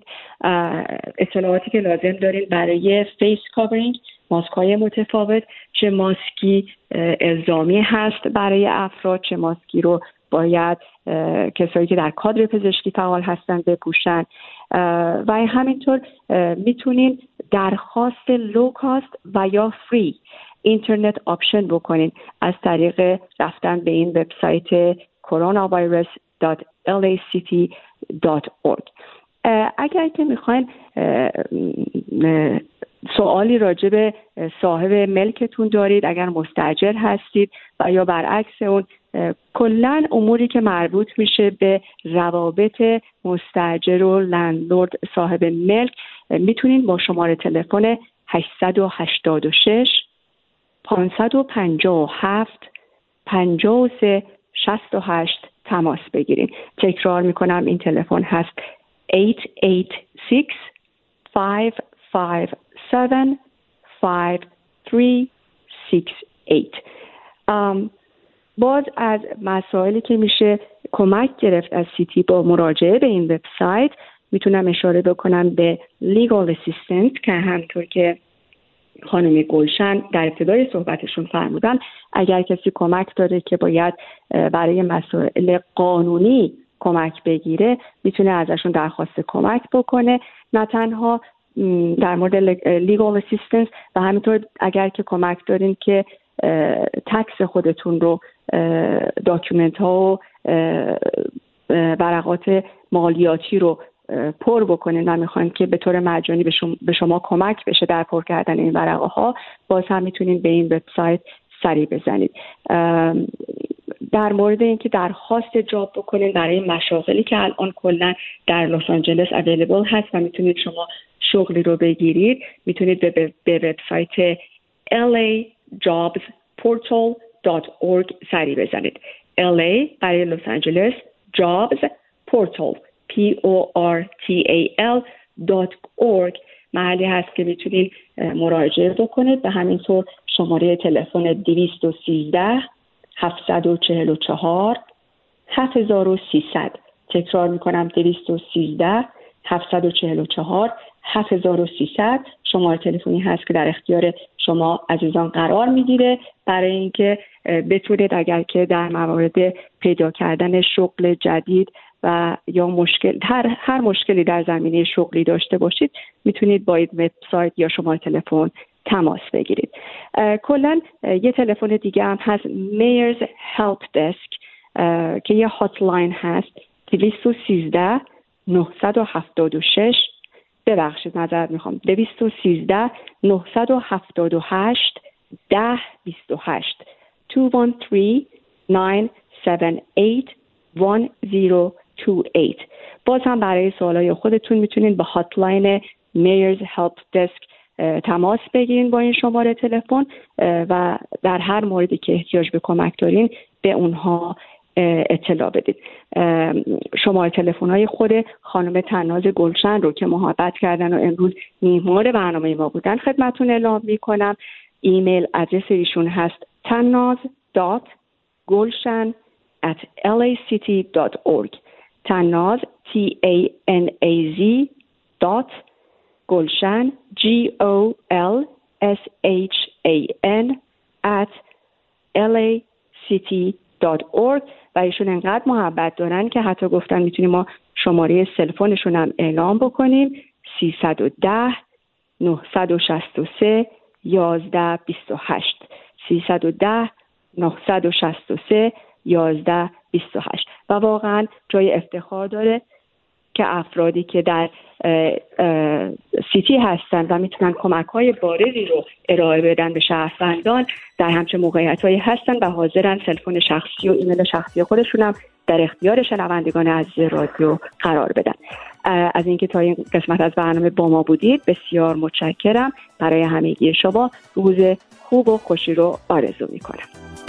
اطلاعاتی که لازم دارین برای فیس کاورینگ، ماسک های متفاوت، چه ماسکی الزامی هست برای افراد، چه ماسکی رو باید کسایی که در کادر پزشکی فعال هستن بپوشن و همینطور میتونین درخواست لو کاست و یا فری اینترنت آپشن بکنین از طریق رفتن به این وبسایت coronavirus dot l a c t dot org. اگر که میخواین سوالی راجع به صاحب ملکتون دارید، اگر مستاجر هستید و یا برعکس اون، کلن اموری که مربوط میشه به روابط مستاجر و لندلورد صاحب ملک، میتونین با شماره تلفن هشت هشت شش پانصد و پنجاه و هفت پنجاه و سه شصت و هشت تماس بگیرین. تکرار میکنم این تلفن هست هشت هشت شش پنج پنج هفت پنج سه شش هشت. um, باز از مسائلی که میشه کمک گرفت از سیتی با مراجعه به این وبسایت، میتونم اشاره بکنم به legal assistant که همطور که خانم گلشن در ابتدای صحبتشون فرمودن، اگر کسی کمک داره که باید برای مسائل قانونی کمک بگیره، میتونه ازشون درخواست کمک بکنه. نه تنها در مورد legal assistance و همینطور اگر که کمک دارین که تکس خودتون رو، داکیومنت ها و ورقات مالیاتی رو پر بکنین و میخواین که به طور مجانی به شما, به شما کمک بشه در پر کردن این ورقه ها، باز هم میتونین به این وبسایت سری بزنید. در مورد اینکه درخواست جاب بکنین برای مشاغلی که الان کلا در لس آنجلس اویلیبل هست و میتونید شما شغلی رو بگیرید، میتونید به, به وبسایت l a jobs portal dot org سری بزنید. L A برای لس آنجلس، jobs portal p o r t a l dot org محلی هست که میتونید مراجعه بکنید. به همینطور شماره تلفن دویست و سیزده هفتصد و چهل و چهار هفت و سیصد. تکرار میکنم دویست و سیزده هفتصد و چهل و چهار هفت و سیصد شماره تلفنی هست که در اختیار شما عزیزان قرار میگیره برای اینکه بتونید اگر که در موارد پیدا کردن شغل جدید و یا مشکل هر هر مشکلی در زمینه شغلی داشته باشید، میتونید با این وبسایت یا شماره تلفن تماس بگیرید. کلا یه تلفن دیگه هم هست، میرز هلپ دسک، که یه هاتلاین هست، دویست و سیزده نهصد و هفتاد و شش ببخشید نظرت میخوام دویست و سیزده نهصد و هفتاد و هشت ده بیست و هشت دو یک سه نه هفت هشت یک صفر دو هشت. باز هم برای سوالای خودتون میتونید با هاتلاین میرز هلپ دسک تماس بگیرین با این شماره تلفن و در هر موردی که احتیاج به کمک دارین به اونها اطلاع بدید. شماره تلفن‌های خود خانم تناز گلشن رو که محبت کردن و امروز میهمان برنامه ما بودن خدمتتون اعلام میکنم. ایمیل آدرس ایشون هست تناز دات گلشن ات ال ای سی تی دات اورگ. تناز تی ای ان ای زی دات گلشن جی او ال اس اچ ای ان ات ال ای سی تی دات اورگ. و ایشون انقدر محبت دارن که حتی گفتن میتونیم ما شماره تلفنشون هم اعلام بکنیم سیصد و ده نهصد و شصت و سه یازده بیست و هشت سیصد و ده نهصد و شصت و سه یازده بیست و هشت. و واقعا جای افتخار داره که افرادی که در اه اه سیتی هستن و میتونن کمک‌های بارزی رو ارائه بدن به شهروندان در همچه موقعیت‌هایی هستن و حاضرن تلفن شخصی و ایمیل شخصی خودشون هم در اختیار شنوندگان عزیز رادیو قرار بدن. از اینکه تا این قسمت از برنامه با ما بودید بسیار متشکرم. برای همگی شما روز خوب و خوشی رو آرزو می‌کنم.